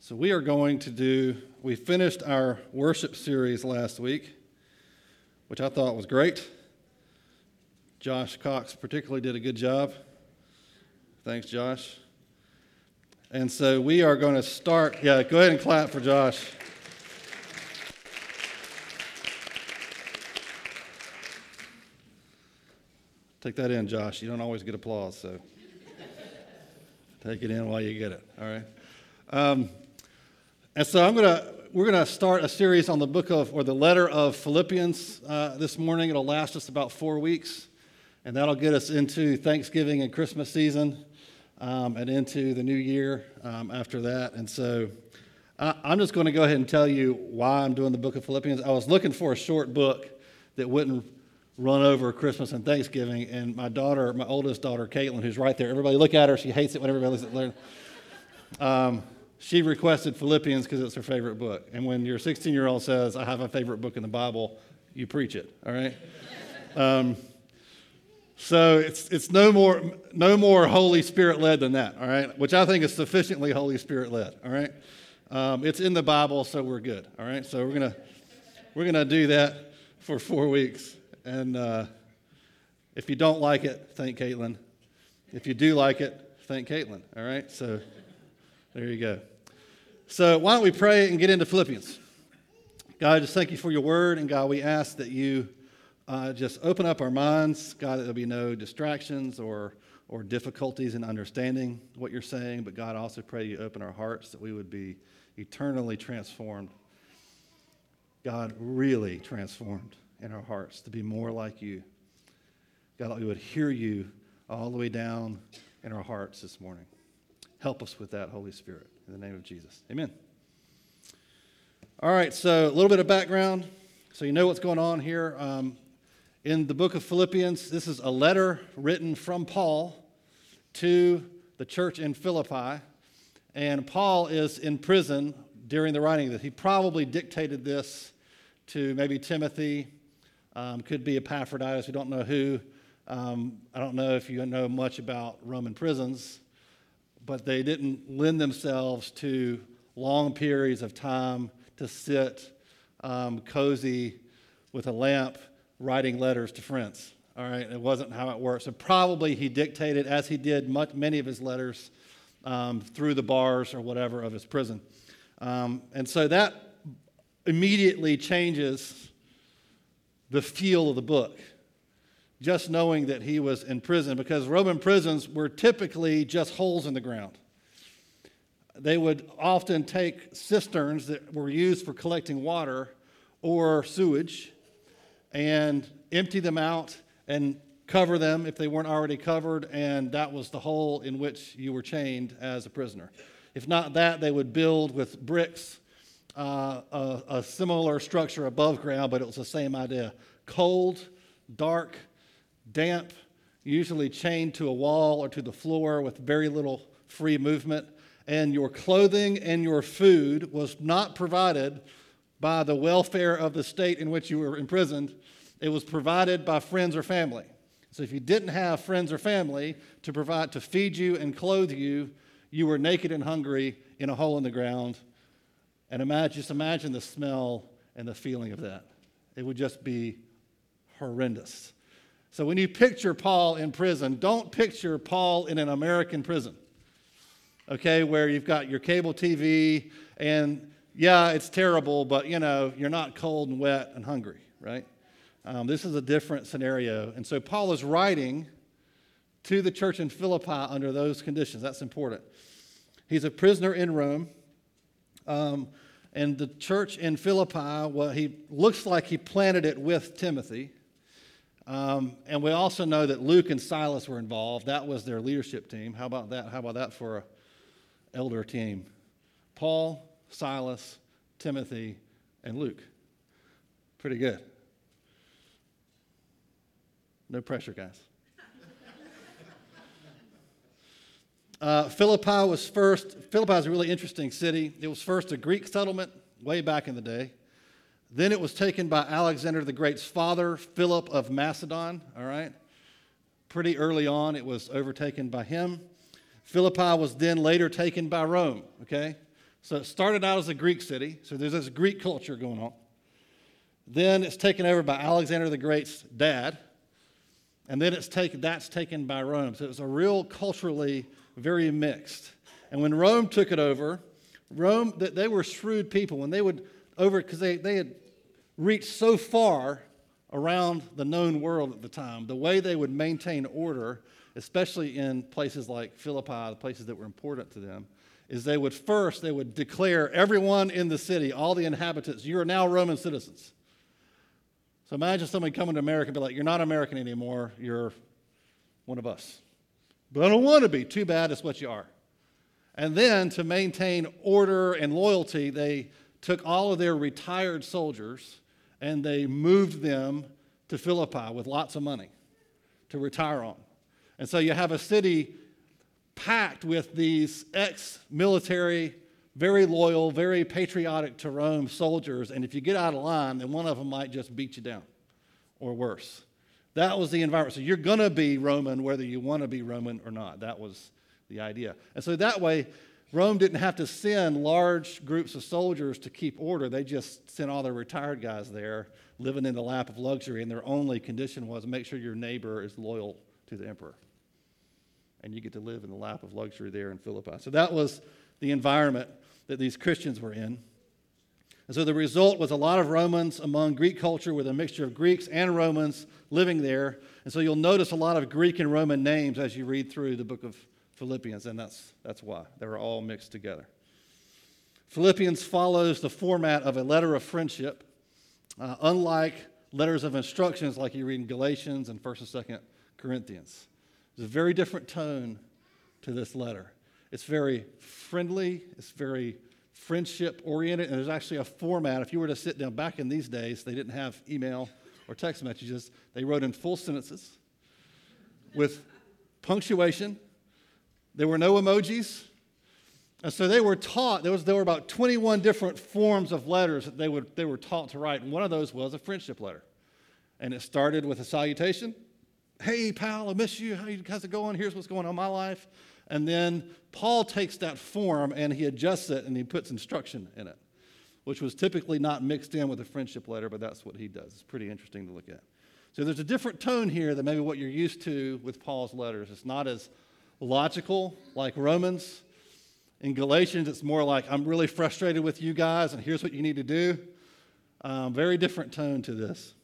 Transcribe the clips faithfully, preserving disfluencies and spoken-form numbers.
So we are going to do, we finished our worship series last week, which I thought was great. Josh Cox particularly did a good job. Thanks, Josh. And so we are going to start, yeah, go ahead and clap for Josh. Take that in, Josh. You don't always get applause, so take it in while you get it, all right? Um, and so I'm going to, we're going to start a series on the book of, or the letter of Philippians uh, this morning. It'll last us about four weeks, and that'll get us into Thanksgiving and Christmas season um, and into the new year um, after that. And so I, I'm just going to go ahead and tell you why I'm doing the book of Philippians. I was looking for a short book that wouldn't run over Christmas and Thanksgiving, and my daughter, my oldest daughter, Caitlin, who's right there, everybody look at her, she hates it when everybody looks at her. Um, she requested Philippians because it's her favorite book, and when your sixteen-year-old says, I have a favorite book in the Bible, you preach it, all right? um, so it's it's no more no more Holy Spirit-led than that, all right, which I think is sufficiently Holy Spirit-led, all right? Um, it's in the Bible, so we're good, all right? So we're gonna we're gonna do that for four weeks. And uh, if you don't like it, thank Caitlin. If you do like it, thank Caitlin. All right? So there you go. So why don't we pray and get into Philippians? God, just thank you for your word. And God, we ask that you uh, just open up our minds. God, that there'll be no distractions or, or difficulties in understanding what you're saying. But God, I also pray you open our hearts that we would be eternally transformed. God, really transformed in our hearts to be more like you. God, that we would hear you all the way down in our hearts this morning. Help us with that, Holy Spirit, in the name of Jesus. Amen. All right, so a little bit of background so you know what's going on here. Um, in the book of Philippians, this is a letter written from Paul to the church in Philippi, and Paul is in prison during the writing of this. He probably dictated this to maybe Timothy. Um, could be Epaphroditus, we don't know who. Um, I don't know if you know much about Roman prisons, but they didn't lend themselves to long periods of time to sit um, cozy with a lamp writing letters to friends. All right, it wasn't how it worked. So probably he dictated, as he did much, many of his letters, um, through the bars or whatever of his prison. Um, and so that immediately changes the feel of the book, just knowing that he was in prison, because Roman prisons were typically just holes in the ground. They would often take cisterns that were used for collecting water or sewage and empty them out and cover them if they weren't already covered, and that was the hole in which you were chained as a prisoner. If not that, they would build with bricks Uh, a, a similar structure above ground, but it was the same idea. Cold, dark, damp, usually chained to a wall or to the floor with very little free movement. And your clothing and your food was not provided by the welfare of the state in which you were imprisoned. It was provided by friends or family. So if you didn't have friends or family to provide, to feed you and clothe you, you were naked and hungry in a hole in the ground. And imagine, just imagine the smell and the feeling of that. It would just be horrendous. So when you picture Paul in prison, don't picture Paul in an American prison, okay, where you've got your cable T V, and yeah, it's terrible, but, you know, you're not cold and wet and hungry, right? Um, this is a different scenario. And so Paul is writing to the church in Philippi under those conditions. That's important. He's a prisoner in Rome. Um, and the church in Philippi, well, he looks like he planted it with Timothy. Um, and we also know that Luke and Silas were involved. That was their leadership team. How about that? How about that for an elder team? Paul, Silas, Timothy, and Luke. Pretty good. No pressure, guys. Uh, Philippi was first, Philippi is a really interesting city. It was first a Greek settlement way back in the day. Then it was taken by Alexander the Great's father, Philip of Macedon, all right? Pretty early on, it was overtaken by him. Philippi was then later taken by Rome, okay? So it started out as a Greek city, so there's this Greek culture going on. Then it's taken over by Alexander the Great's dad, and then it's taken, that's taken by Rome. So it was a real culturally very mixed. And when Rome took it over, Rome, they were shrewd people. When they would over, because they, they had reached so far around the known world at the time, the way they would maintain order, especially in places like Philippi, the places that were important to them, is they would first, they would declare everyone in the city, all the inhabitants, you are now Roman citizens. So imagine somebody coming to America and be like, you're not American anymore, you're one of us. But I don't want to be. Too bad, it's what you are. And then to maintain order and loyalty, they took all of their retired soldiers and they moved them to Philippi with lots of money to retire on. And so you have a city packed with these ex-military, very loyal, very patriotic to Rome soldiers, and if you get out of line, then one of them might just beat you down, or worse. That was the environment. So you're going to be Roman whether you want to be Roman or not. That was the idea. And so that way, Rome didn't have to send large groups of soldiers to keep order. They just sent all their retired guys there, living in the lap of luxury, and their only condition was make sure your neighbor is loyal to the emperor. And you get to live in the lap of luxury there in Philippi. So that was the environment that these Christians were in. And so the result was a lot of Romans among Greek culture with a mixture of Greeks and Romans living there. And so you'll notice a lot of Greek and Roman names as you read through the book of Philippians, and that's, that's why. They were all mixed together. Philippians follows the format of a letter of friendship, uh, unlike letters of instructions like you read in Galatians and first and second Corinthians. There's a very different tone to this letter. It's very friendly, it's very friendship-oriented, and there's actually a format. If you were to sit down back in these days, they didn't have email or text messages. They wrote in full sentences with punctuation. There were no emojis. And so they were taught, there, was, there were about twenty-one different forms of letters that they, would, they were taught to write, and one of those was a friendship letter. And it started with a salutation. Hey, pal, I miss you. How you, how's it going? Here's what's going on in my life. And then Paul takes that form and he adjusts it and he puts instruction in it, which was typically not mixed in with a friendship letter, but that's what he does. It's pretty interesting to look at. So there's a different tone here than maybe what you're used to with Paul's letters. It's not as logical like Romans. In Galatians, it's more like, I'm really frustrated with you guys and here's what you need to do. Um, very different tone to this.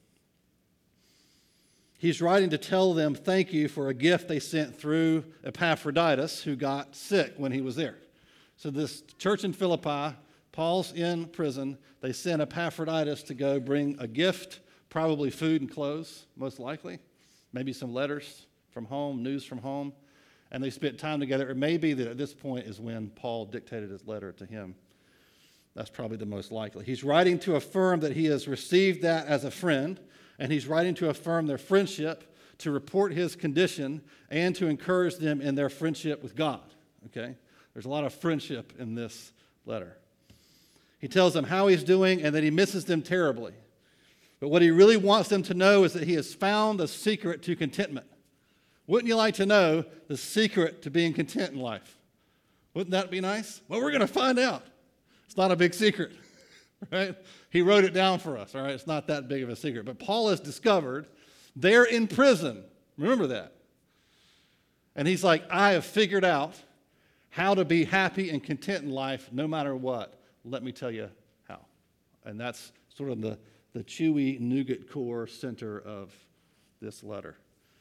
He's writing to tell them thank you for a gift they sent through Epaphroditus, who got sick when he was there. So this church in Philippi, Paul's in prison. They sent Epaphroditus to go bring a gift, probably food and clothes, most likely. Maybe some letters from home, news from home. And they spent time together. It may be that at this point is when Paul dictated his letter to him. That's probably the most likely. He's writing to affirm that he has received that as a friend, and he's writing to affirm their friendship, to report his condition, and to encourage them in their friendship with God. Okay? There's a lot of friendship in this letter. He tells them how he's doing and that he misses them terribly. But what he really wants them to know is that he has found the secret to contentment. Wouldn't you like to know the secret to being content in life? Wouldn't that be nice? Well, we're going to find out. It's not a big secret, right? He wrote it down for us, all right? It's not that big of a secret. But Paul has discovered they're in prison. Remember that. And he's like, I have figured out how to be happy and content in life no matter what. Let me tell you how. And that's sort of the, the chewy nougat core center of this letter.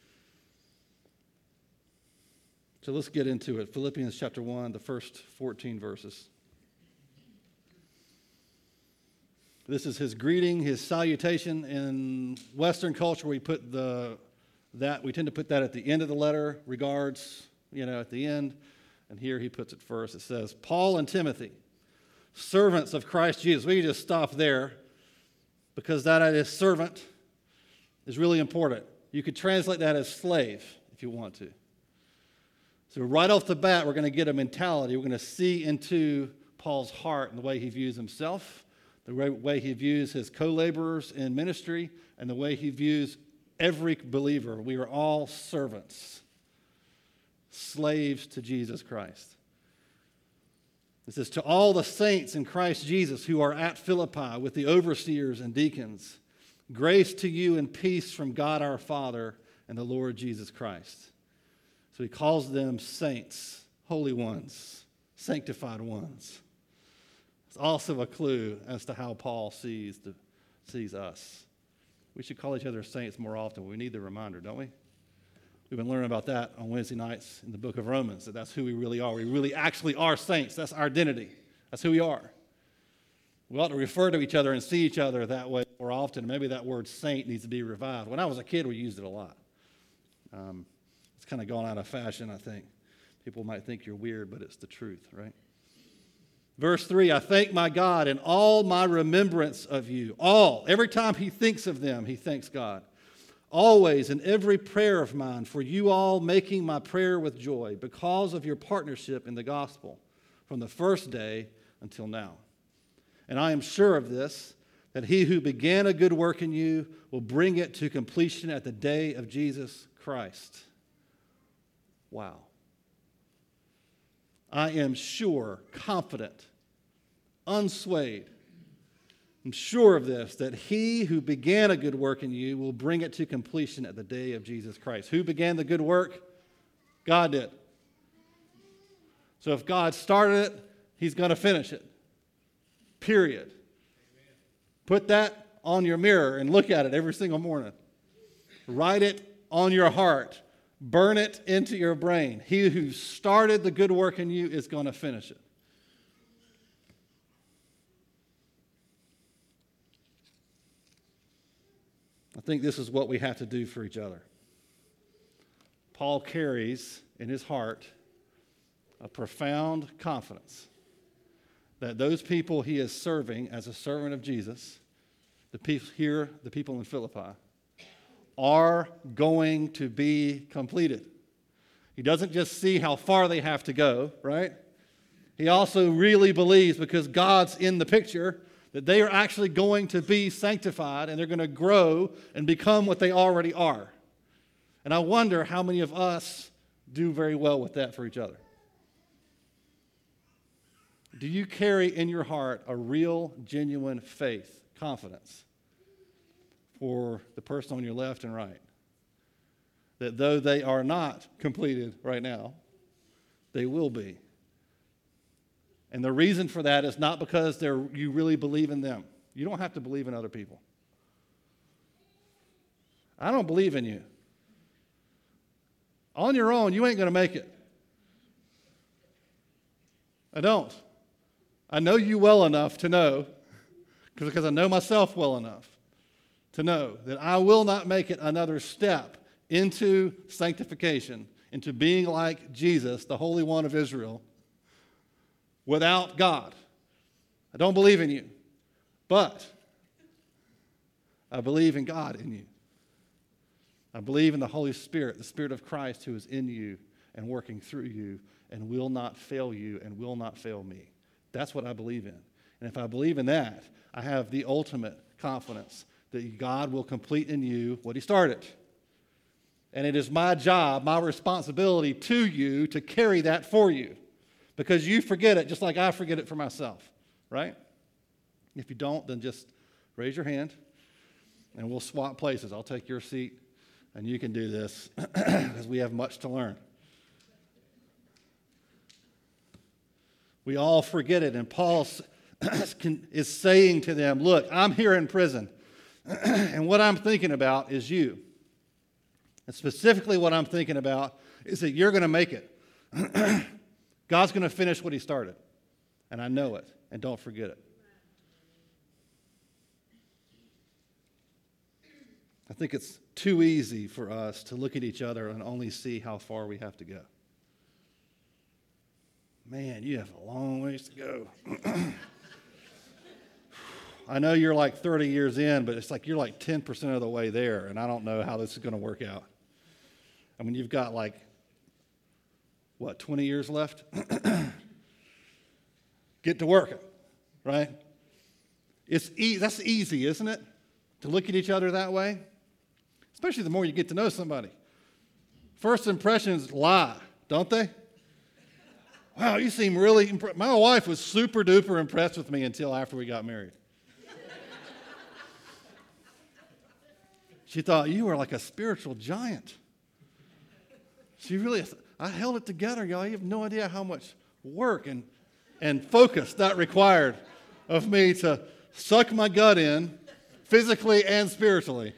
So let's get into it. Philippians chapter one, the first fourteen verses. This is his greeting, his salutation. In Western culture, we put the that we tend to put that at the end of the letter, regards, you know, at the end. And here he puts it first. It says, Paul and Timothy, servants of Christ Jesus. We can just stop there because that is servant is really important. You could translate that as slave if you want to. So right off the bat, we're going to get a mentality. We're going to see into Paul's heart and the way he views himself, the way he views his co-laborers in ministry, and the way he views every believer. We are all servants, slaves to Jesus Christ. It says, to all the saints in Christ Jesus who are at Philippi with the overseers and deacons, grace to you and peace from God our Father and the Lord Jesus Christ. So he calls them saints, holy ones, sanctified ones. It's also a clue as to how Paul sees, the, sees us. We should call each other saints more often. We need the reminder, don't we? We've been learning about that on Wednesday nights in the book of Romans, that that's who we really are. We really actually are saints. That's our identity. That's who we are. We ought to refer to each other and see each other that way more often. Maybe that word saint needs to be revived. When I was a kid, we used it a lot. Um, it's kind of gone out of fashion, I think. People might think you're weird, but it's the truth, right? Verse three, I thank my God in all my remembrance of you. All. Every time he thinks of them, he thanks God. Always in every prayer of mine, for you all making my prayer with joy because of your partnership in the gospel from the first day until now. And I am sure of this, that he who began a good work in you will bring it to completion at the day of Jesus Christ. Wow. I am sure, confident, unswayed. I'm sure of this, that he who began a good work in you will bring it to completion at the day of Jesus Christ. Who began the good work? God did. So if God started it, he's going to finish it. Period. Amen. Put that on your mirror and look at it every single morning. Write it on your heart. Burn it into your brain. He who started the good work in you is going to finish it. I think this is what we have to do for each other. Paul carries in his heart a profound confidence that those people he is serving as a servant of Jesus, the people here, the people in Philippi, are going to be completed. He doesn't just see how far they have to go, right? He also really believes, because God's in the picture, that they are actually going to be sanctified and they're going to grow and become what they already are. And I wonder how many of us do very well with that for each other. Do you carry in your heart a real, genuine faith, confidence for the person on your left and right? That though they are not completed right now, they will be. And the reason for that is not because they're, you really believe in them. You don't have to believe in other people. I don't believe in you. On your own, you ain't going to make it. I don't. I know you well enough to know, because I know myself well enough, to know that I will not make it another step into sanctification, into being like Jesus, the Holy One of Israel, without God. I don't believe in you, but I believe in God in you. I believe in the Holy Spirit, the Spirit of Christ who is in you and working through you and will not fail you and will not fail me. That's what I believe in. And if I believe in that, I have the ultimate confidence that God will complete in you what he started. And it is my job, my responsibility to you to carry that for you. Because you forget it just like I forget it for myself, right? If you don't, then just raise your hand and we'll swap places. I'll take your seat and you can do this because we have much to learn. We all forget it, and Paul is saying to them, look, I'm here in prison, and what I'm thinking about is you. And specifically what I'm thinking about is that you're going to make it. God's going to finish what he started, and I know it, and don't forget it. I think it's too easy for us to look at each other and only see how far we have to go. Man, you have a long ways to go. I know you're like thirty years in, but it's like you're like ten percent of the way there, and I don't know how this is going to work out. I mean, you've got like, what, twenty years left? Get to working, right? It's e- that's easy, isn't it? To look at each other that way, especially the more you get to know somebody. First impressions lie, don't they? Wow, you seem really impressed. My wife was super duper impressed with me until after we got married. She thought, you were like a spiritual giant. She really, I held it together, y'all. You have no idea how much work and, and focus that required of me to suck my gut in, physically and spiritually.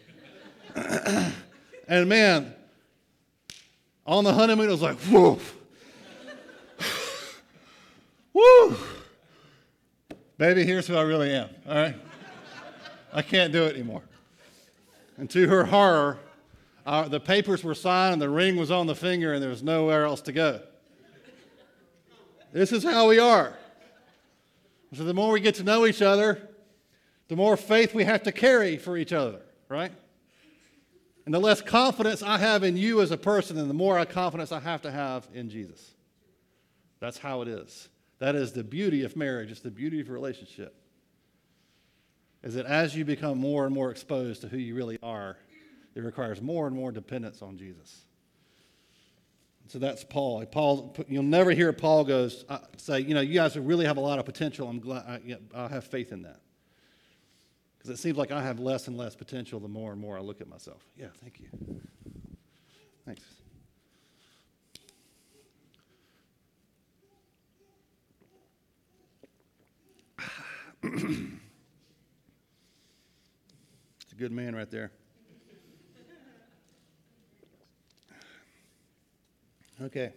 And man, on the honeymoon, it was like, whoa. Woo! Baby, here's who I really am, all right? I can't do it anymore. And to her horror, our, the papers were signed and the ring was on the finger and there was nowhere else to go. This is how we are. So the more we get to know each other, the more faith we have to carry for each other, right? And the less confidence I have in you as a person, and the more confidence I have to have in Jesus. That's how it is. That is the beauty of marriage. It's the beauty of a relationship. Is that as you become more and more exposed to who you really are, it requires more and more dependence on Jesus. So that's Paul. Paul, you'll never hear Paul goes uh, say, you know, you guys really have a lot of potential. I'm glad I, yeah, I have faith in that. Because it seems like I have less and less potential the more and more I look at myself. Yeah, thank you. Thanks. It's a good man right there. Okay.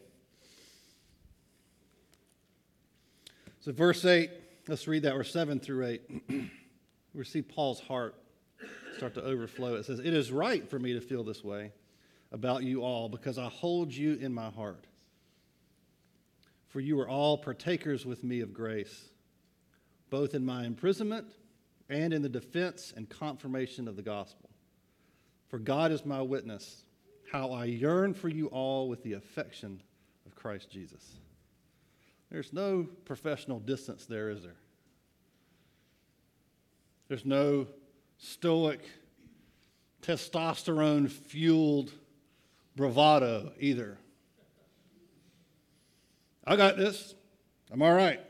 So verse eight, let's read that, or seven through eight. We see Paul's heart start to overflow. It says, "It is right for me to feel this way about you all, because I hold you in my heart. For you are all partakers with me of grace, both in my imprisonment and in the defense and confirmation of the gospel. For God is my witness, how I yearn for you all with the affection of Christ Jesus." There's no professional distance there, is there? There's no stoic, testosterone-fueled bravado either. I got this. I'm all right.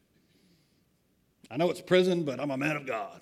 I know it's prison, but I'm a man of God.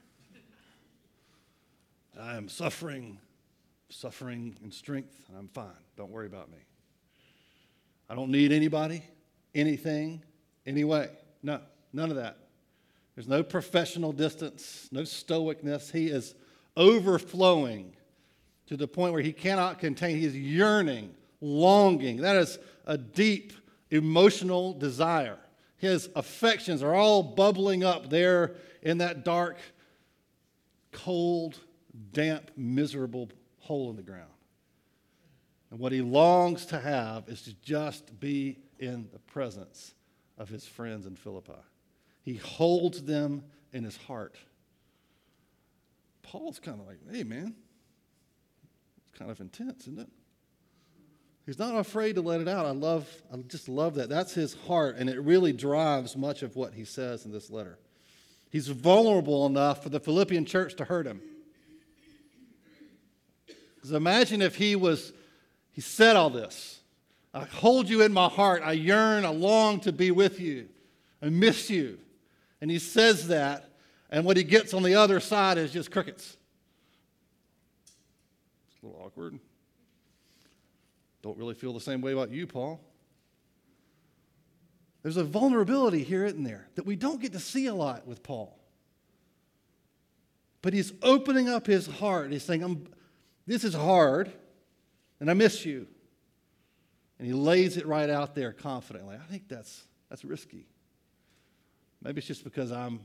I am suffering, suffering in strength, and I'm fine. Don't worry about me. I don't need anybody, anything, anyway. No, none of that. There's no professional distance, no stoicness. He is overflowing to the point where he cannot contain. He is yearning, longing. That is a deep emotional desire. His affections are all bubbling up there in that dark, cold, damp, miserable hole in the ground. And what he longs to have is to just be in the presence of his friends in Philippi. He holds them in his heart. Paul's kind of like, hey, man, it's kind of intense, isn't it? He's not afraid to let it out. I love, I just love that. That's his heart, and it really drives much of what he says in this letter. He's vulnerable enough for the Philippian church to hurt him. Because imagine if he was, he said all this. I hold you in my heart. I yearn, I long to be with you. I miss you. And he says that, and what he gets on the other side is just crickets. It's a little awkward. Don't really feel the same way about you, Paul. There's a vulnerability here, isn't there, that we don't get to see a lot with Paul. But he's opening up his heart. He's saying, I'm, this is hard, and I miss you. And he lays it right out there confidently. I think that's that's risky. Maybe it's just because I'm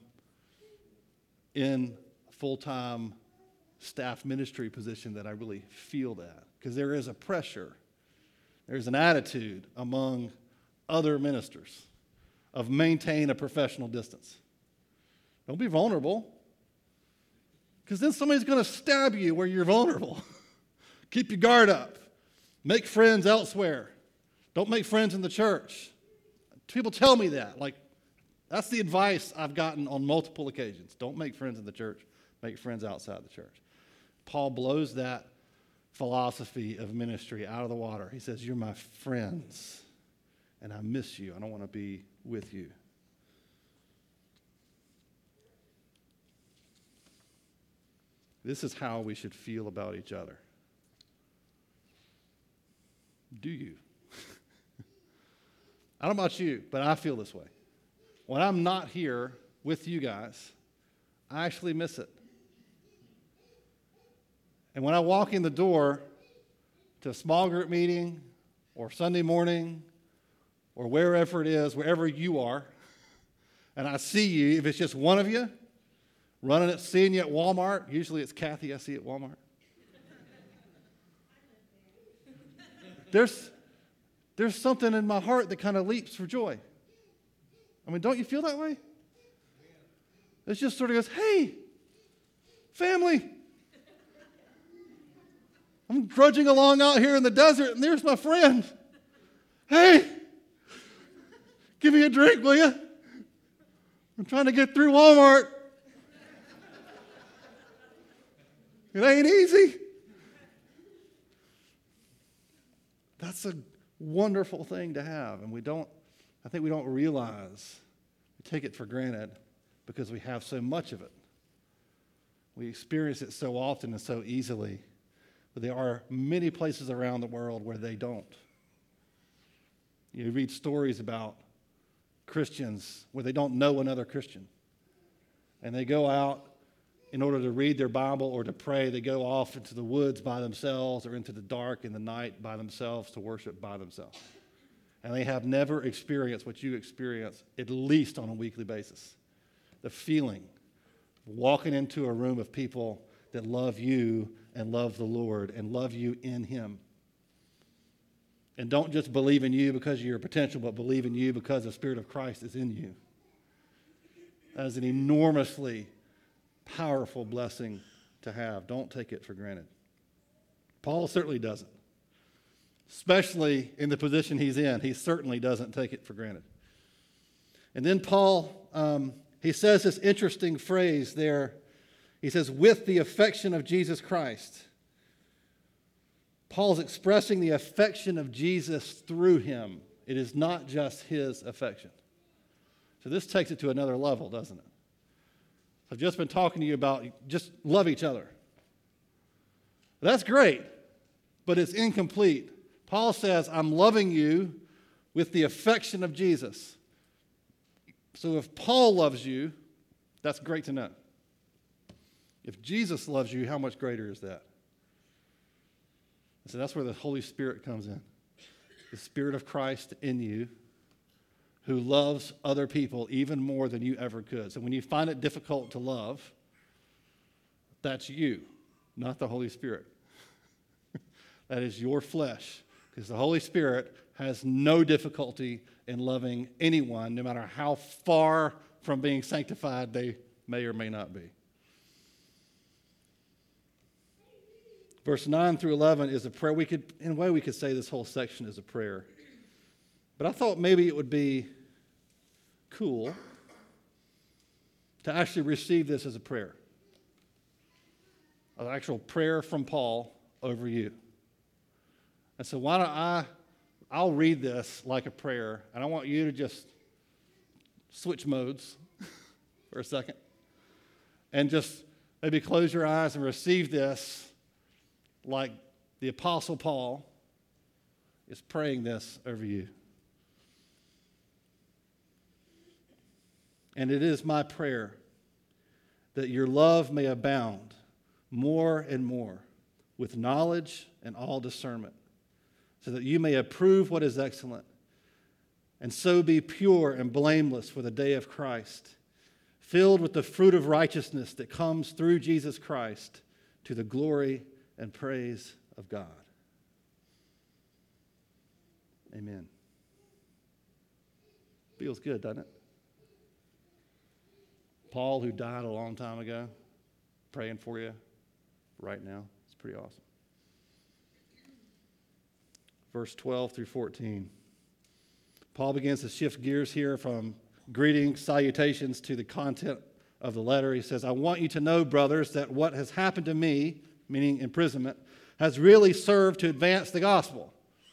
in a full-time staff ministry position that I really feel that. Because there is a pressure. There's an attitude among other ministers of maintain a professional distance. Don't be vulnerable. Because then somebody's going to stab you where you're vulnerable. Keep your guard up. Make friends elsewhere. Don't make friends in the church. People tell me that. Like, that's the advice I've gotten on multiple occasions. Don't make friends in the church. Make friends outside the church. Paul blows that philosophy of ministry out of the water. He says, you're my friends. and I miss you. I don't want to be with you. This is how we should feel about each other. Do you? I don't know about you, but I feel this way. When I'm not here with you guys, I actually miss it. And when I walk in the door to a small group meeting or Sunday morning or wherever it is, wherever you are, and I see you, if it's just one of you, running it, seeing you at Walmart, usually it's Kathy I see at Walmart. There's, there's something in my heart that kind of leaps for joy. I mean, don't you feel that way? It just sort of goes, hey, family. I'm trudging along out here in the desert, and there's my friend. Hey, give me a drink, will you? I'm trying to get through Walmart. It ain't easy. That's a wonderful thing to have, and we don't, I think we don't realize, we take it for granted because we have so much of it. We experience it so often and so easily, but there are many places around the world where they don't. You read stories about Christians where they don't know another Christian, and they go out in order to read their Bible or to pray. They go off into the woods by themselves or into the dark in the night by themselves to worship by themselves. And they have never experienced what you experience, at least on a weekly basis. The feeling of walking into a room of people that love you and love the Lord and love you in Him. And don't just believe in you because of your potential, but believe in you because the Spirit of Christ is in you. That is an enormously powerful blessing to have. Don't take it for granted. Paul certainly doesn't. Especially in the position he's in, he certainly doesn't take it for granted. And then Paul, um, he says this interesting phrase there. He says, with the affection of Jesus Christ. Paul's expressing the affection of Jesus through him. It is not just his affection. So this takes it to another level, doesn't it? I've just been talking to you about just love each other. That's great, but it's incomplete. Paul says, I'm loving you with the affection of Jesus. So if Paul loves you, that's great to know. If Jesus loves you, how much greater is that? So that's where the Holy Spirit comes in. The Spirit of Christ in you, who loves other people even more than you ever could. So when you find it difficult to love, that's you, not the Holy Spirit. That is your flesh, because the Holy Spirit has no difficulty in loving anyone, no matter how far from being sanctified they may or may not be. Verse nine through eleven is a prayer. We could, in a way, we could say this whole section is a prayer. But I thought maybe it would be cool to actually receive this as a prayer. An actual prayer from Paul over you. And so why don't I, I'll read this like a prayer, and I want you to just switch modes for a second and just maybe close your eyes and receive this like the Apostle Paul is praying this over you. And it is my prayer that your love may abound more and more with knowledge and all discernment, so that you may approve what is excellent, and so be pure and blameless for the day of Christ, filled with the fruit of righteousness that comes through Jesus Christ to the glory and praise of God. Amen. Feels good, doesn't it? Paul, who died a long time ago, praying for you right now. It's pretty awesome. Verse twelve through fourteen. Paul begins to shift gears here from greetings, salutations, to the content of the letter. He says, I want you to know, brothers, that what has happened to me, meaning imprisonment, has really served to advance the gospel.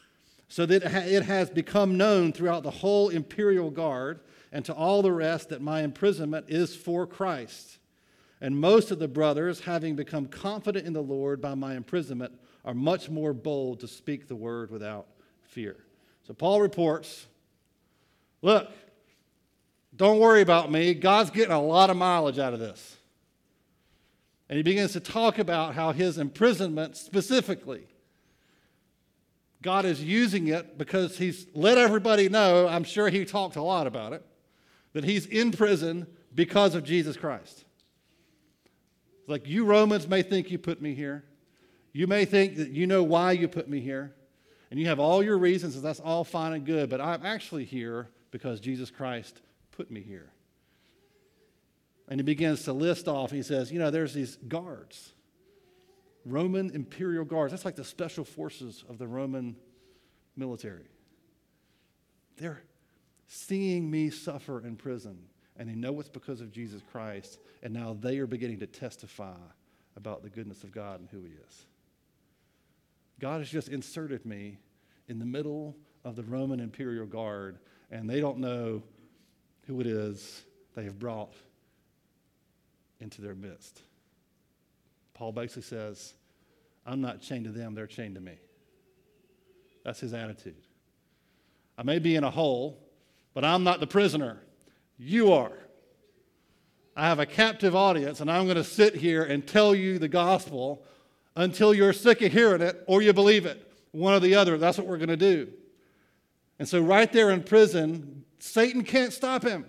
so that it has become known throughout the whole imperial guard and to all the rest that my imprisonment is for Christ. And most of the brothers, having become confident in the Lord by my imprisonment, are much more bold to speak the word without fear. So Paul reports, look, don't worry about me. God's getting a lot of mileage out of this. And he begins to talk about how his imprisonment specifically, God is using it because he's let everybody know, I'm sure he talked a lot about it, that he's in prison because of Jesus Christ. Like, you Romans may think you put me here. You may think that you know why you put me here. And you have all your reasons, and that's all fine and good. But I'm actually here because Jesus Christ put me here. And he begins to list off. He says, you know, there's these guards. Roman imperial guards. That's like the special forces of the Roman military. They're seeing me suffer in prison. And they know it's because of Jesus Christ, and now they are beginning to testify about the goodness of God and who he is. God has just inserted me in the middle of the Roman imperial guard, and they don't know who it is they have brought into their midst. Paul basically says, I'm not chained to them, they're chained to me. That's his attitude. I may be in a hole, but I'm not the prisoner. You are. I have a captive audience, and I'm going to sit here and tell you the gospel until you're sick of hearing it or you believe it. One or the other. That's what we're going to do. And so right there in prison, Satan can't stop him.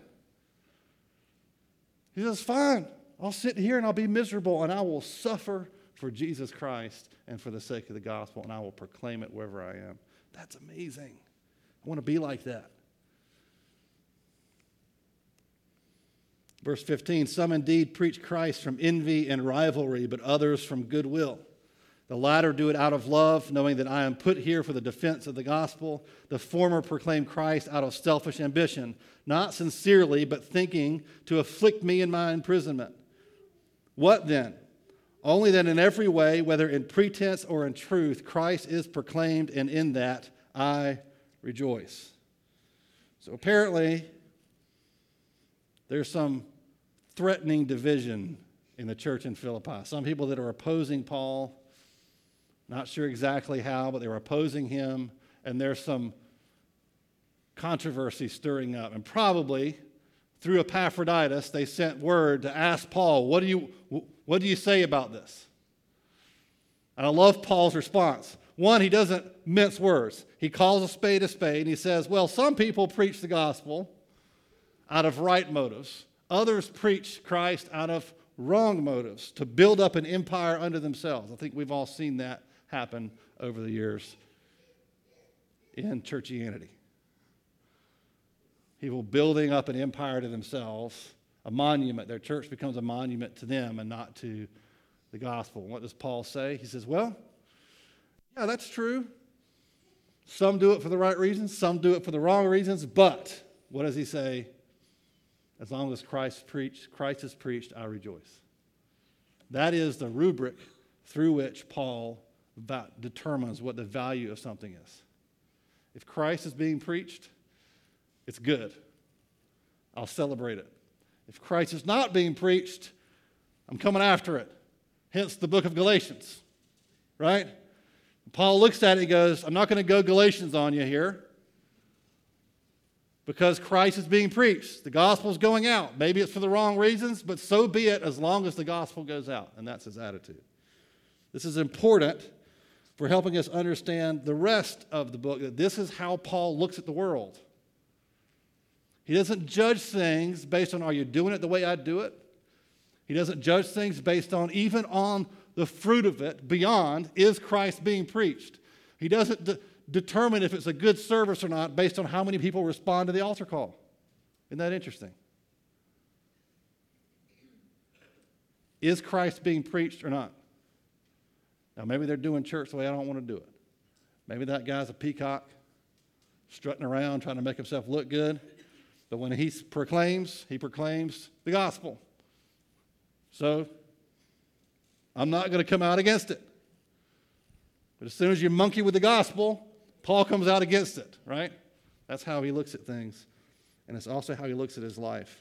He says, fine, I'll sit here and I'll be miserable, and I will suffer for Jesus Christ and for the sake of the gospel, and I will proclaim it wherever I am. That's amazing. I want to be like that. Verse fifteen, some indeed preach Christ from envy and rivalry, but others from goodwill. The latter do it out of love, knowing that I am put here for the defense of the gospel. The former proclaim Christ out of selfish ambition, not sincerely, but thinking to afflict me in my imprisonment. What then? Only that in every way, whether in pretense or in truth, Christ is proclaimed, and in that I rejoice. So apparently, there's some threatening division in the church in Philippi. Some people that are opposing Paul, not sure exactly how, but they were opposing him, and there's some controversy stirring up. And probably through Epaphroditus, they sent word to ask Paul, what do you, what do you say about this? And I love Paul's response. One, he doesn't mince words. He calls a spade a spade, and he says, well, some people preach the gospel out of right motives. Others preach Christ out of wrong motives to build up an empire unto themselves. I think we've all seen that happen over the years in churchianity. People building up an empire to themselves, a monument. Their church becomes a monument to them and not to the gospel. What does Paul say? He says, well, yeah, that's true. Some do it for the right reasons, some do it for the wrong reasons, but what does he say? As long as Christ preached, Christ is preached, I rejoice. That is the rubric through which Paul determines what the value of something is. If Christ is being preached, it's good. I'll celebrate it. If Christ is not being preached, I'm coming after it. Hence the book of Galatians, right? Paul looks at it and goes, I'm not going to go Galatians on you here because Christ is being preached. The gospel is going out. Maybe it's for the wrong reasons, but so be it as long as the gospel goes out. And that's his attitude. This is important for helping us understand the rest of the book, that this is how Paul looks at the world. He doesn't judge things based on, are you doing it the way I do it? He doesn't judge things based on, even on the fruit of it, beyond, is Christ being preached? He doesn't de- determine if it's a good service or not based on how many people respond to the altar call. Isn't that interesting? Is Christ being preached or not? Now, maybe they're doing church the way I don't want to do it. Maybe that guy's a peacock, strutting around trying to make himself look good. But when he proclaims, he proclaims the gospel. So, I'm not going to come out against it. But as soon as you monkey with the gospel, Paul comes out against it, right? That's how he looks at things. And it's also how he looks at his life.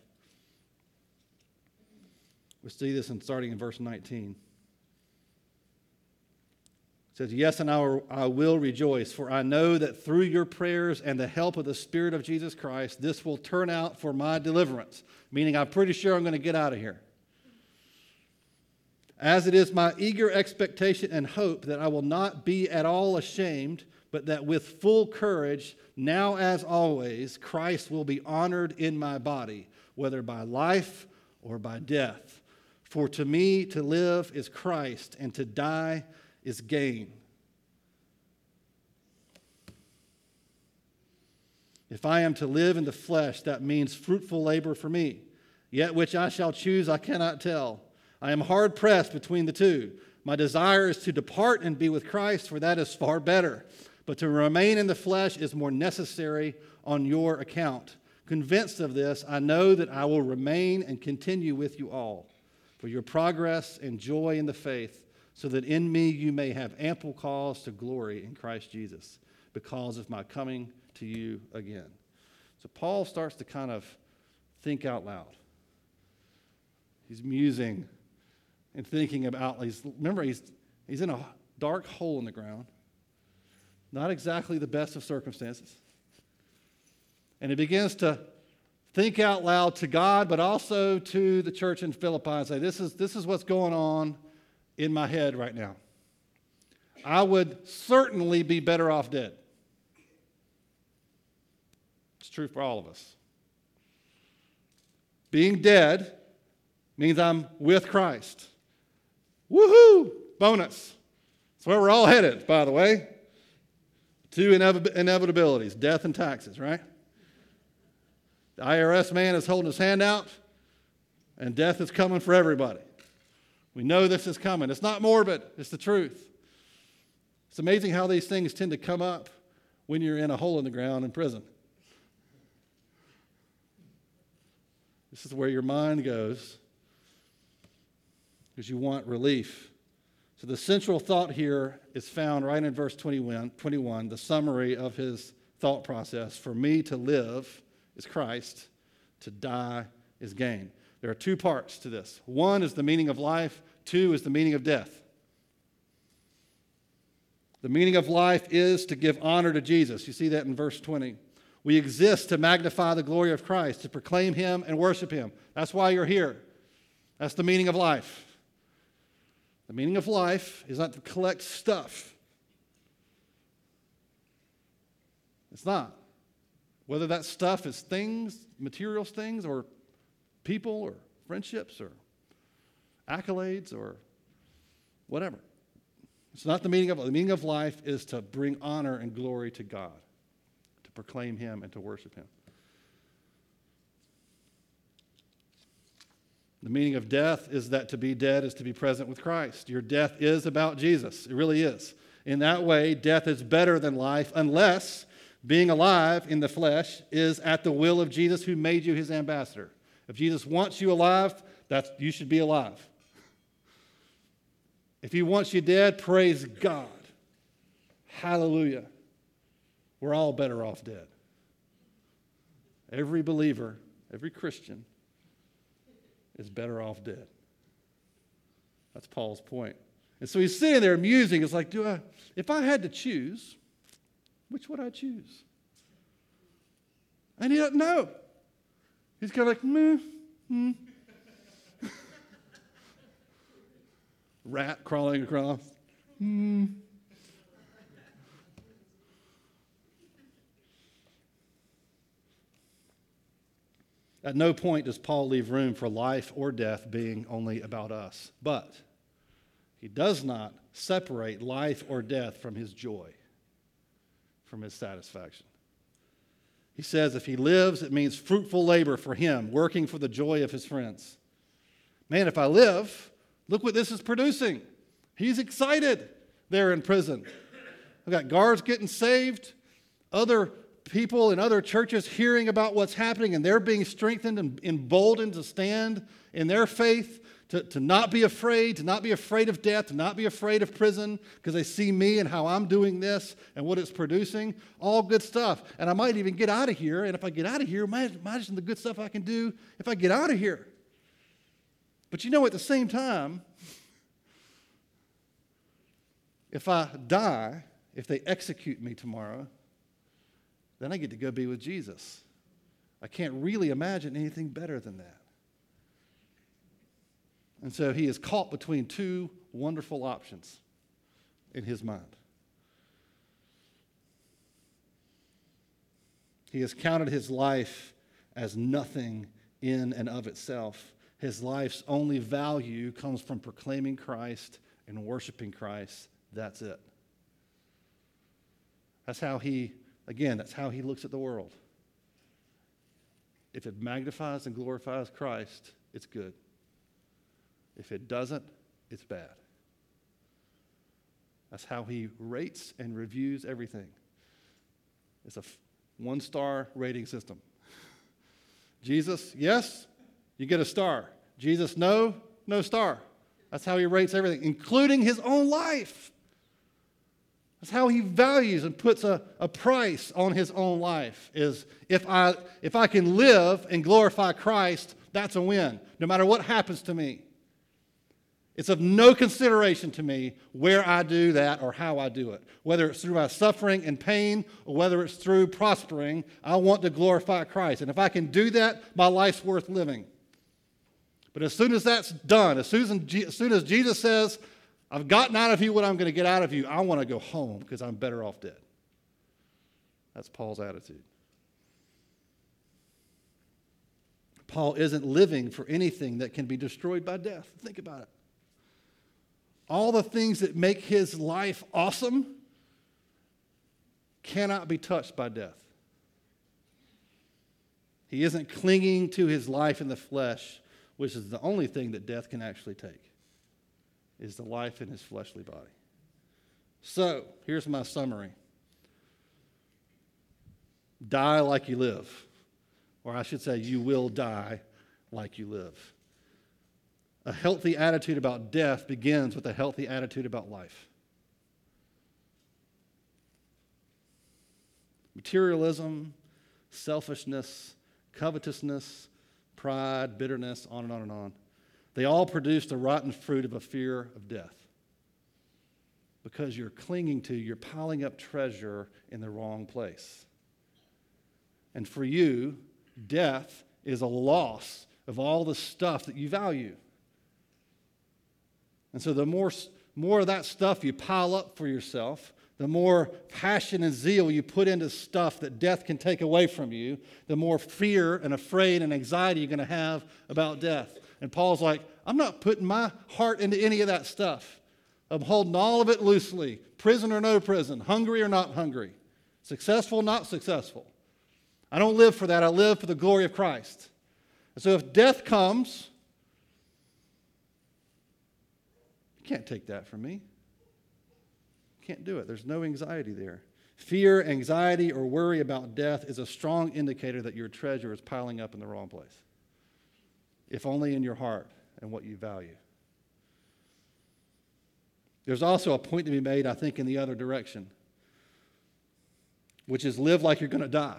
We see this in starting in verse nineteen. It says, yes, and I, I will rejoice, for I know that through your prayers and the help of the Spirit of Jesus Christ, this will turn out for my deliverance. Meaning I'm pretty sure I'm going to get out of here. As it is my eager expectation and hope that I will not be at all ashamed, but that with full courage, now as always, Christ will be honored in my body, whether by life or by death. For to me to live is Christ, and to die is gain. If I am to live in the flesh, that means fruitful labor for me. Yet which I shall choose, I cannot tell. I am hard pressed between the two. My desire is to depart and be with Christ, for that is far better. But to remain in the flesh is more necessary on your account. Convinced of this, I know that I will remain and continue with you all, for your progress and joy in the faith, so that in me you may have ample cause to glory in Christ Jesus, because of my coming to you again. So Paul starts to kind of think out loud. He's musing and thinking about, he's, remember, he's, he's in a dark hole in the ground, not exactly the best of circumstances. And he begins to think out loud to God, but also to the church in Philippi and say, this is, this is what's going on in my head right now. I would certainly be better off dead. It's true for all of us. Being dead means I'm with Christ. Woohoo! Bonus. That's where we're all headed, by the way. Two inev- inevitabilities, death and taxes, right? The I R S man is holding his hand out, and death is coming for everybody. We know this is coming. It's not morbid. It's the truth. It's amazing how these things tend to come up when you're in a hole in the ground in prison. This is where your mind goes because you want relief. So the central thought here is found right in verse twenty-one, twenty-one, the summary of his thought process. For me to live is Christ, to die is gain. There are two parts to this. One is the meaning of life. Two is the meaning of death. The meaning of life is to give honor to Jesus. You see that in verse twenty. We exist to magnify the glory of Christ, to proclaim him and worship him. That's why you're here. That's the meaning of life. The meaning of life is not to collect stuff. It's not. Whether that stuff is things, material things, or people, or friendships, or accolades, or whatever. It's not the meaning of life. The meaning of life is to bring honor and glory to God, to proclaim him and to worship him. The meaning of death is that to be dead is to be present with Christ. Your death is about Jesus. It really is. In that way, death is better than life unless being alive in the flesh is at the will of Jesus who made you his ambassador. If Jesus wants you alive, that's, you should be alive. If he wants you dead, praise God. Hallelujah. We're all better off dead. Every believer, every Christian is better off dead. That's Paul's point. And so he's sitting there musing. It's like, do I, if I had to choose, which would I choose? And he doesn't know. He's kind of like, meh, hmm. Rat crawling across. Hmm. At no point does Paul leave room for life or death being only about us. But he does not separate life or death from his joy, from his satisfaction. He says if he lives, it means fruitful labor for him, working for the joy of his friends. Man, if I live, look what this is producing. He's excited there in prison. I've got guards getting saved, other people in other churches hearing about what's happening, and they're being strengthened and emboldened to stand in their faith, to, to not be afraid, to not be afraid of death, to not be afraid of prison, because they see me and how I'm doing this and what it's producing. All good stuff. And I might even get out of here, and if I get out of here, imagine, imagine the good stuff I can do if I get out of here. But you know, at the same time, if I die, if they execute me tomorrow, then I get to go be with Jesus. I can't really imagine anything better than that. And so he is caught between two wonderful options in his mind. He has counted his life as nothing in and of itself. His life's only value comes from proclaiming Christ and worshiping Christ. That's it. That's how he, again, that's how he looks at the world. If it magnifies and glorifies Christ, it's good. If it doesn't, it's bad. That's how he rates and reviews everything. It's a one-star rating system. Jesus, yes, you get a star. Jesus, no, no star. That's how he rates everything, including his own life. That's how he values and puts a, a price on his own life, is if I, if I can live and glorify Christ, that's a win, no matter what happens to me. It's of no consideration to me where I do that or how I do it. Whether it's through my suffering and pain or whether it's through prospering, I want to glorify Christ. And if I can do that, my life's worth living. But as soon as that's done, as soon as, as, soon as Jesus says, I've gotten out of you what I'm going to get out of you, I want to go home because I'm better off dead. That's Paul's attitude. Paul isn't living for anything that can be destroyed by death. Think about it. All the things that make his life awesome cannot be touched by death. He isn't clinging to his life in the flesh, which is the only thing that death can actually take, is the life in his fleshly body. So, here's my summary. Die like you live. Or I should say, you will die like you live. A healthy attitude about death begins with a healthy attitude about life. Materialism, selfishness, covetousness, pride, bitterness, on and on and on. They all produce the rotten fruit of a fear of death. Because you're clinging to, you're piling up treasure in the wrong place. And for you, death is a loss of all the stuff that you value. And so the more, more of that stuff you pile up for yourself, the more passion and zeal you put into stuff that death can take away from you, the more fear and afraid and anxiety you're going to have about death. And Paul's like, I'm not putting my heart into any of that stuff. I'm holding all of it loosely, prison or no prison, hungry or not hungry, successful, not successful. I don't live for that. I live for the glory of Christ. And so if death comes, you can't take that from me. Can't do it. There's no anxiety there. Fear, anxiety, or worry about death is a strong indicator that your treasure is piling up in the wrong place, if only in your heart and what you value. There's also a point to be made, I think, in the other direction, which is live like you're going to die.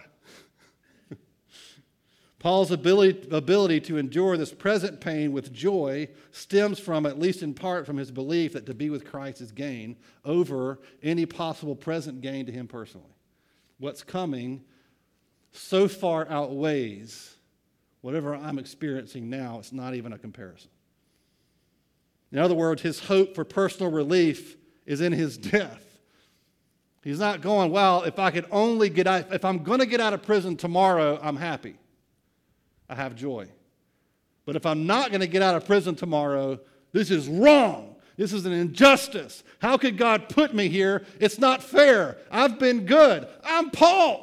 Paul's ability, ability to endure this present pain with joy stems from, at least in part, from his belief that to be with Christ is gain over any possible present gain to him personally. What's coming so far outweighs whatever I'm experiencing now. It's not even a comparison. In other words, his hope for personal relief is in his death. He's not going, well, if I could only get out, if I'm going to get out of prison tomorrow, I'm happy. I have joy. But if I'm not going to get out of prison tomorrow, this is wrong. This is an injustice. How could God put me here? It's not fair. I've been good. I'm Paul.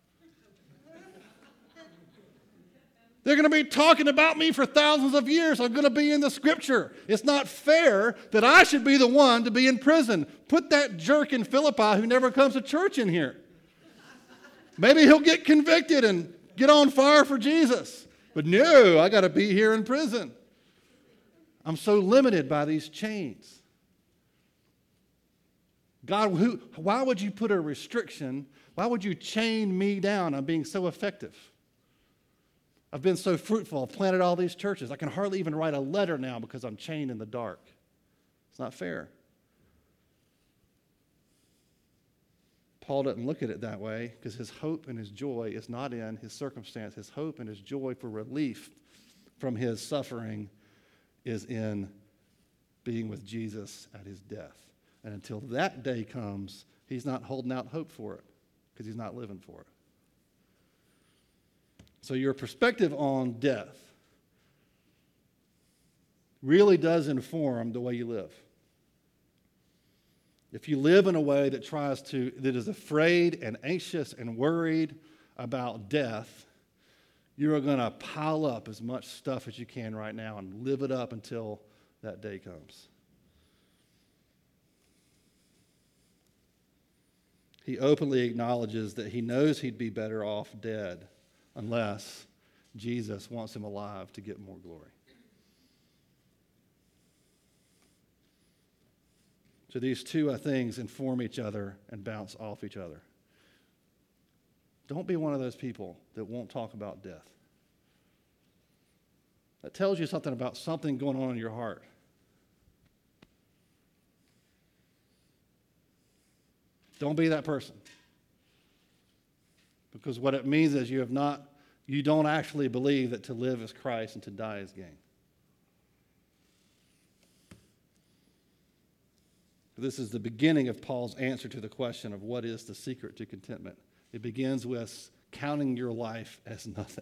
They're going to be talking about me for thousands of years. I'm going to be in the scripture. It's not fair that I should be the one to be in prison. Put that jerk in Philippi who never comes to church in here. Maybe he'll get convicted and get on fire for Jesus. But no, I got to be here in prison. I'm so limited by these chains. God, who, why would you put a restriction? Why would you chain me down on being so effective? I've been so fruitful. I've planted all these churches. I can hardly even write a letter now because I'm chained in the dark. It's not fair. Paul doesn't look at it that way because his hope and his joy is not in his circumstance. His hope and his joy for relief from his suffering is in being with Jesus at his death. And until that day comes, he's not holding out hope for it because he's not living for it. So your perspective on death really does inform the way you live. If you live in a way that tries to, that is afraid and anxious and worried about death, you are going to pile up as much stuff as you can right now and live it up until that day comes. He openly acknowledges that he knows he'd be better off dead unless Jesus wants him alive to get more glory. So these two things inform each other and bounce off each other. Don't be one of those people that won't talk about death. That tells you something about something going on in your heart. Don't be that person. Because what it means is you have not, you don't actually believe that to live is Christ and to die is gain. This is the beginning of Paul's answer to the question of what is the secret to contentment. It begins with counting your life as nothing.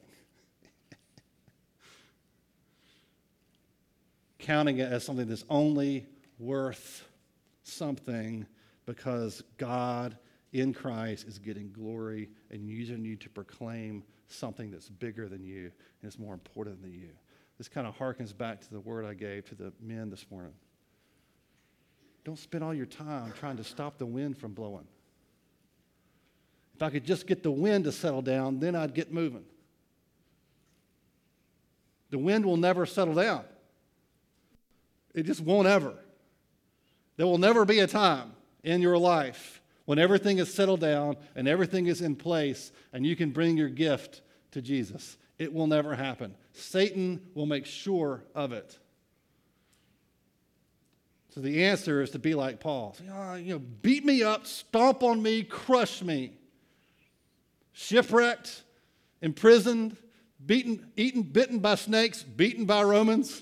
Counting it as something that's only worth something because God in Christ is getting glory and using you to proclaim something that's bigger than you and is more important than you. This kind of harkens back to the word I gave to the men this morning. Don't spend all your time trying to stop the wind from blowing. If I could just get the wind to settle down, then I'd get moving. The wind will never settle down. It just won't ever. There will never be a time in your life when everything is settled down and everything is in place and you can bring your gift to Jesus. It will never happen. Satan will make sure of it. So the answer is to be like Paul. Oh, you know, beat me up, stomp on me, crush me. Shipwrecked, imprisoned, beaten, eaten, bitten by snakes, beaten by Romans.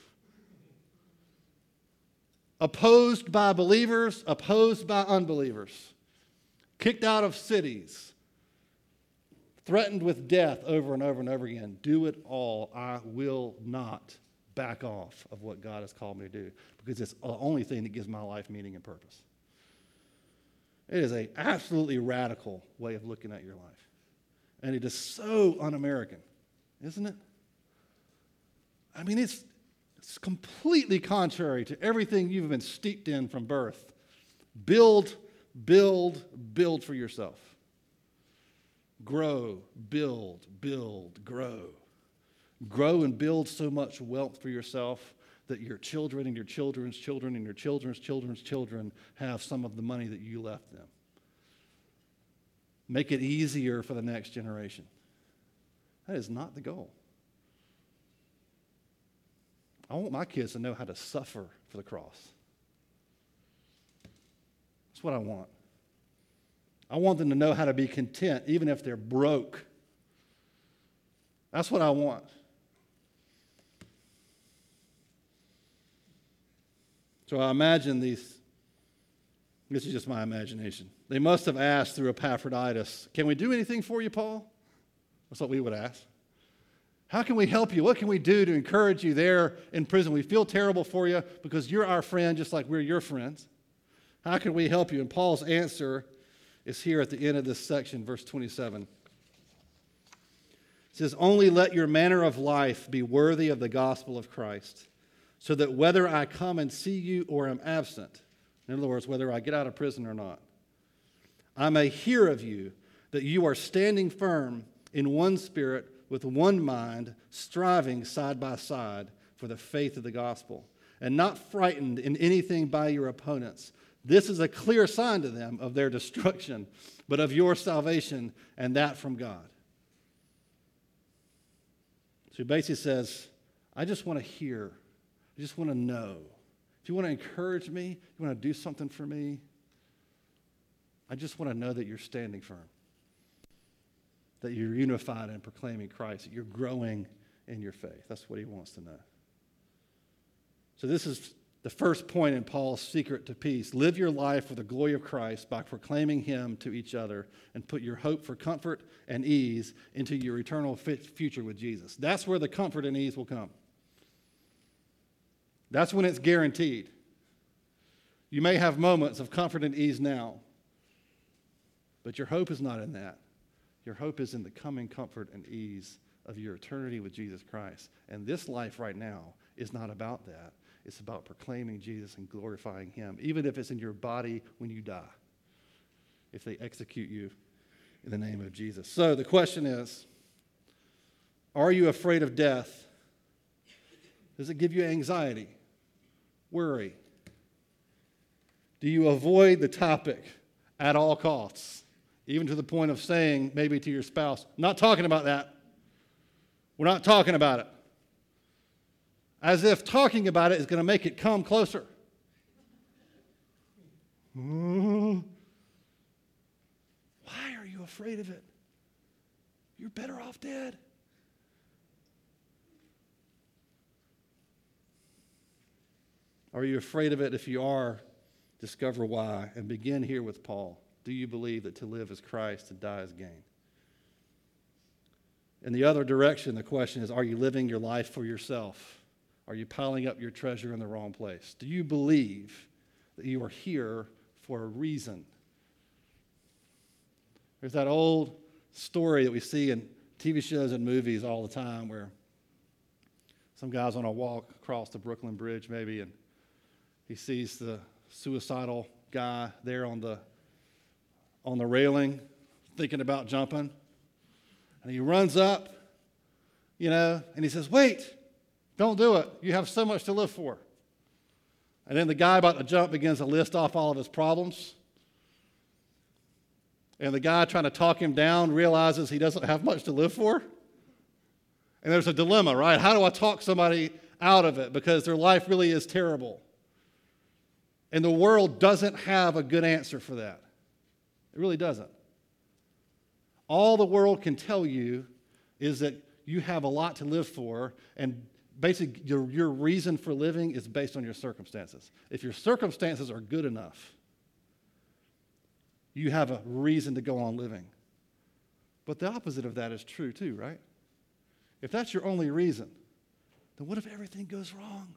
Opposed by believers, opposed by unbelievers. Kicked out of cities. Threatened with death over and over and over again. Do it all. I will not back off of what God has called me to do because it's the only thing that gives my life meaning and purpose. It is an absolutely radical way of looking at your life. And it is so un-American, isn't it? I mean, it's, it's completely contrary to everything you've been steeped in from birth. Build, build, build for yourself. Grow, build, build, grow. Grow and build so much wealth for yourself that your children and your children's children and your children's children's children have some of the money that you left them. Make it easier for the next generation. That is not the goal. I want my kids to know how to suffer for the cross. That's what I want. I want them to know how to be content even if they're broke. That's what I want. So I imagine these, this is just my imagination. They must have asked through Epaphroditus, can we do anything for you, Paul? That's what we would ask. How can we help you? What can we do to encourage you there in prison? We feel terrible for you because you're our friend just like we're your friends. How can we help you? And Paul's answer is here at the end of this section, verse twenty-seven. It says, only let your manner of life be worthy of the gospel of Christ, so that whether I come and see you or am absent, in other words, whether I get out of prison or not, I may hear of you that you are standing firm in one spirit with one mind, striving side by side for the faith of the gospel, and not frightened in anything by your opponents. This is a clear sign to them of their destruction, but of your salvation, and that from God. So he basically says, I just want to hear. I just want to know. If you want to encourage me, you want to do something for me, I just want to know that you're standing firm, that you're unified in proclaiming Christ, that you're growing in your faith. That's what he wants to know. So this is the first point in Paul's secret to peace. Live your life for the glory of Christ by proclaiming him to each other, and put your hope for comfort and ease into your eternal future with Jesus. That's where the comfort and ease will come. That's when it's guaranteed. You may have moments of comfort and ease now, but your hope is not in that. Your hope is in the coming comfort and ease of your eternity with Jesus Christ. And this life right now is not about that. It's about proclaiming Jesus and glorifying him, even if it's in your body when you die, if they execute you in the name of Jesus. So the question is, are you afraid of death? Does it give you anxiety, worry? Do you avoid the topic at all costs, even to the point of saying maybe to your spouse, not talking about that. We're not talking about it. As if talking about it is going to make it come closer. Why are you afraid of it? You're better off dead. Are you afraid of it? If you are, discover why and begin here with Paul. Do you believe that to live is Christ, to die is gain? In the other direction, the question is, are you living your life for yourself? Are you piling up your treasure in the wrong place? Do you believe that you are here for a reason? There's that old story that we see in T V shows and movies all the time where some guy's on a walk across the Brooklyn Bridge maybe, and he sees the suicidal guy there on the on the railing thinking about jumping. And he runs up, you know, and he says, wait, don't do it. You have so much to live for. And then the guy about to jump begins to list off all of his problems. And the guy trying to talk him down realizes he doesn't have much to live for. And there's a dilemma, right? How do I talk somebody out of it? Because their life really is terrible. And the world doesn't have a good answer for that. It really doesn't. All the world can tell you is that you have a lot to live for, and basically your, your reason for living is based on your circumstances. If your circumstances are good enough, you have a reason to go on living. But the opposite of that is true too, right? If that's your only reason, then what if everything goes wrong?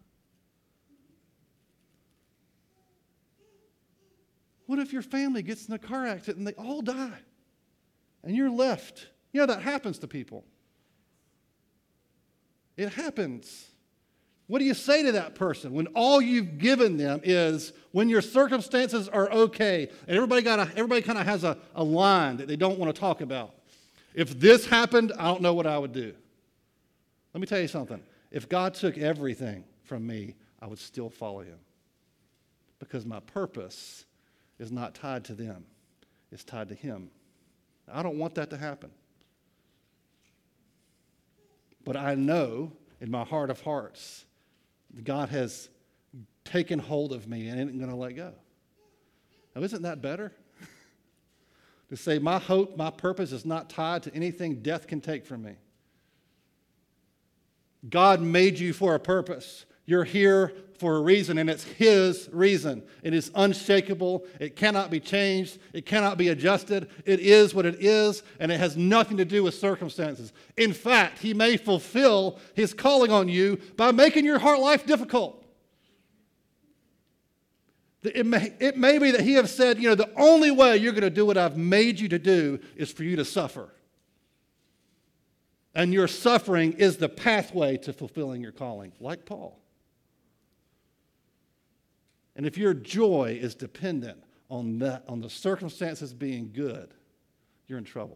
What if your family gets in a car accident and they all die and you're left? You know, that happens to people. It happens. What do you say to that person when all you've given them is when your circumstances are okay, and everybody got a, everybody kind of has a, a line that they don't want to talk about? If this happened, I don't know what I would do. Let me tell you something. If God took everything from me, I would still follow him. Because my purpose is not tied to them. It's tied to him. I don't want that to happen. But I know in my heart of hearts, God has taken hold of me and isn't going to let go. Now, isn't that better? To say my hope, my purpose is not tied to anything death can take from me. God made you for a purpose. You're here for a reason, and it's his reason. It is unshakable. It cannot be changed. It cannot be adjusted. It is what it is, and it has nothing to do with circumstances. In fact, he may fulfill his calling on you by making your heart life difficult. It may, it may be that he has said, you know, the only way you're going to do what I've made you to do is for you to suffer. And your suffering is the pathway to fulfilling your calling, like Paul. And if your joy is dependent on that, on the circumstances being good, you're in trouble.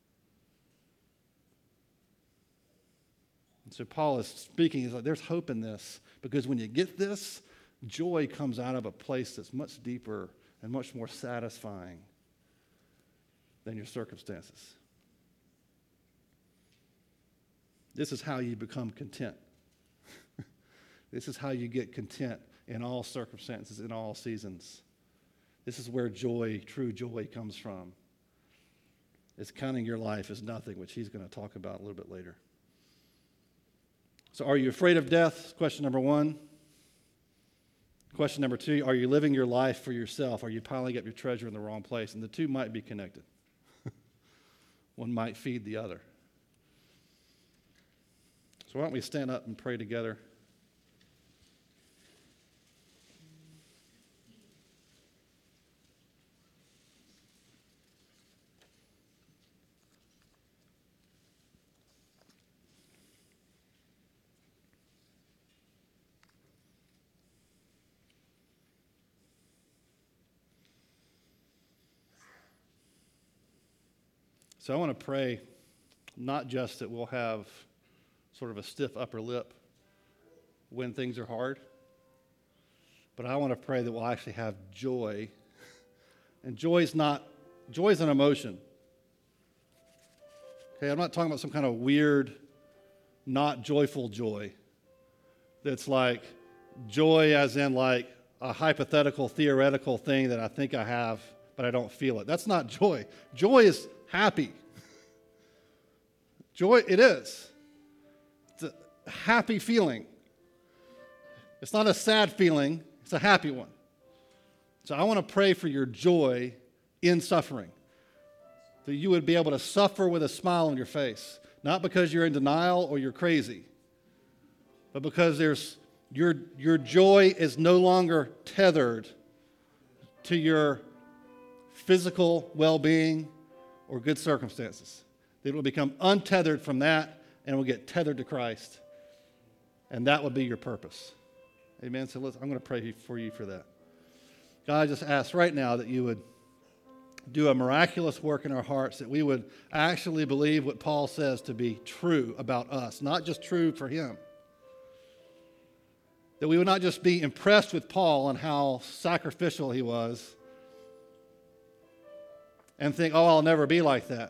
And so Paul is speaking, he's like, there's hope in this, because when you get this, joy comes out of a place that's much deeper and much more satisfying than your circumstances. This is how you become content. This is how you get content in all circumstances, in all seasons. This is where joy, true joy, comes from. It's counting your life as nothing, which he's going to talk about a little bit later. So are you afraid of death? Question number one. Question number two, are you living your life for yourself? Are you piling up your treasure in the wrong place? And the two might be connected. One might feed the other. So why don't we stand up and pray together? So I want to pray not just that we'll have sort of a stiff upper lip when things are hard, but I want to pray that we'll actually have joy. And joy is not, joy is an emotion. Okay, I'm not talking about some kind of weird, not joyful joy. That's like joy as in like a hypothetical, theoretical thing that I think I have, but I don't feel it. That's not joy. Joy is happy. Joy, it is. It's a happy feeling. It's not a sad feeling, it's a happy one. So I want to pray for your joy in suffering. That you would be able to suffer with a smile on your face. Not because you're in denial or you're crazy, but because there's your, your joy is no longer tethered to your physical well-being or good circumstances. It will become untethered from that and will get tethered to Christ. And that would be your purpose. Amen. So listen, I'm going to pray for you for that. God, I just ask right now that you would do a miraculous work in our hearts, that we would actually believe what Paul says to be true about us, not just true for him. That we would not just be impressed with Paul and how sacrificial he was and think, oh, I'll never be like that.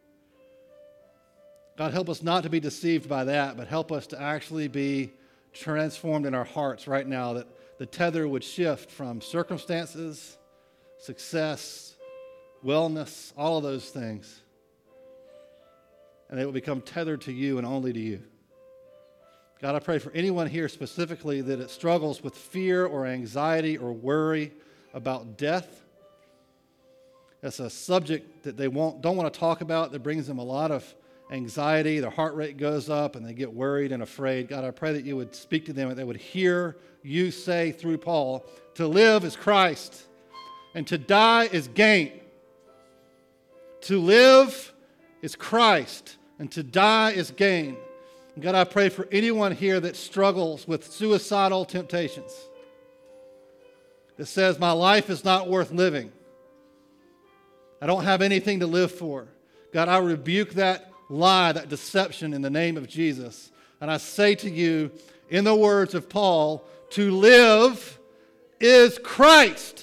God, help us not to be deceived by that, but help us to actually be transformed in our hearts right now, that the tether would shift from circumstances, success, wellness, all of those things, and it will become tethered to you and only to you. God, I pray for anyone here specifically that it struggles with fear or anxiety or worry about death. That's a subject that they won't, don't want to talk about, that brings them a lot of anxiety. Their heart rate goes up and they get worried and afraid. God, I pray that you would speak to them and they would hear you say through Paul, to live is Christ and to die is gain. To live is Christ and to die is gain. And God, I pray for anyone here that struggles with suicidal temptations, that says, my life is not worth living. I don't have anything to live for. God, I rebuke that lie, that deception in the name of Jesus. And I say to you, in the words of Paul, to live is Christ.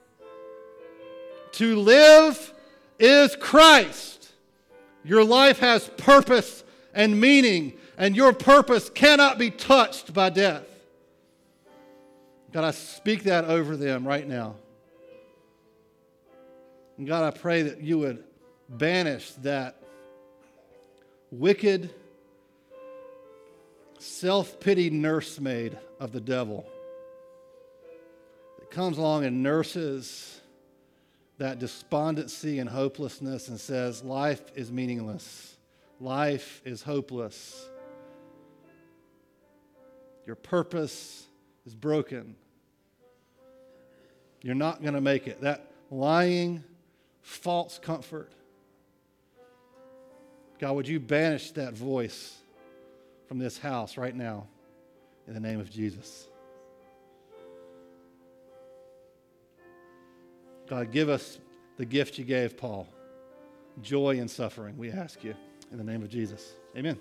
To live is Christ. Your life has purpose and meaning, and your purpose cannot be touched by death. God, I speak that over them right now. And God, I pray that you would banish that wicked, self-pity nursemaid of the devil that comes along and nurses that despondency and hopelessness and says, life is meaningless. Life is hopeless. Your purpose is broken. You're not going to make it. That lying, false comfort. God, would you banish that voice from this house right now in the name of Jesus. God, give us the gift you gave Paul, joy in suffering, we ask you in the name of Jesus. Amen.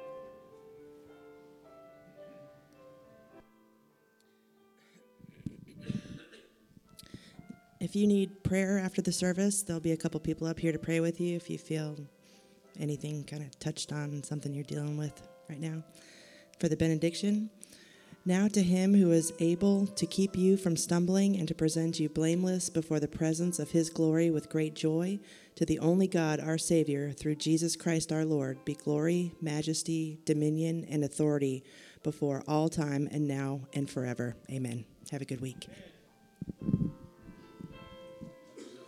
If you need prayer after the service, there'll be a couple people up here to pray with you if you feel anything kind of touched on, something you're dealing with right now. For the benediction, now to him who is able to keep you from stumbling and to present you blameless before the presence of his glory with great joy, to the only God, our Savior, through Jesus Christ our Lord, be glory, majesty, dominion, and authority before all time and now and forever. Amen. Have a good week.